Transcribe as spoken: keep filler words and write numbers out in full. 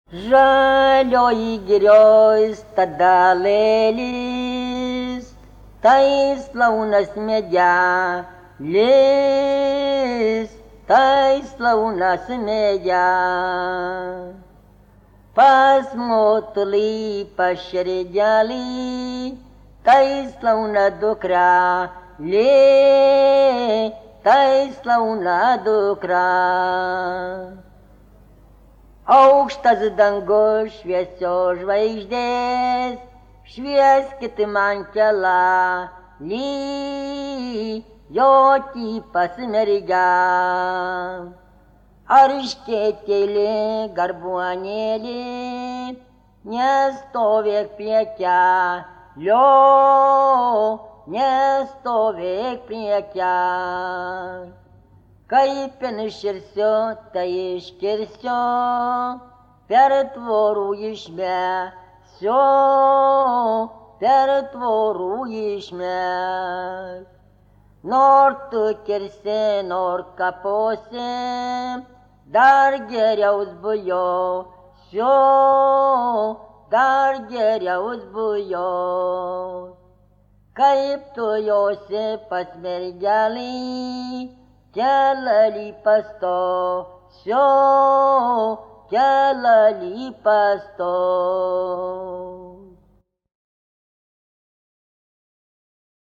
Žalioji girioj stadalėlis, tai slaunas medelis, tai slaunas medė. Pas motulį pašerdelį, tai slauna dukrelė, tai slauna dukra. Aukštas dangus šviesios žvaigždės, švieskit man kelelį, jokį pasmergę. Ar iškėtėlė garbuonėlė, nestovėk prie kelio, nestovėk prie kelio. Kaip iširsiu, tai iškirsiu, per tvorų išmesiu, per tvorų išmesiu. Nor tu kirsi, nor kaposi, dar geriaus bujosiu, dar geriaus bujosiu. Kaip tu josi pas mergelį, kelelį pastosiu, kelelį pastosiu.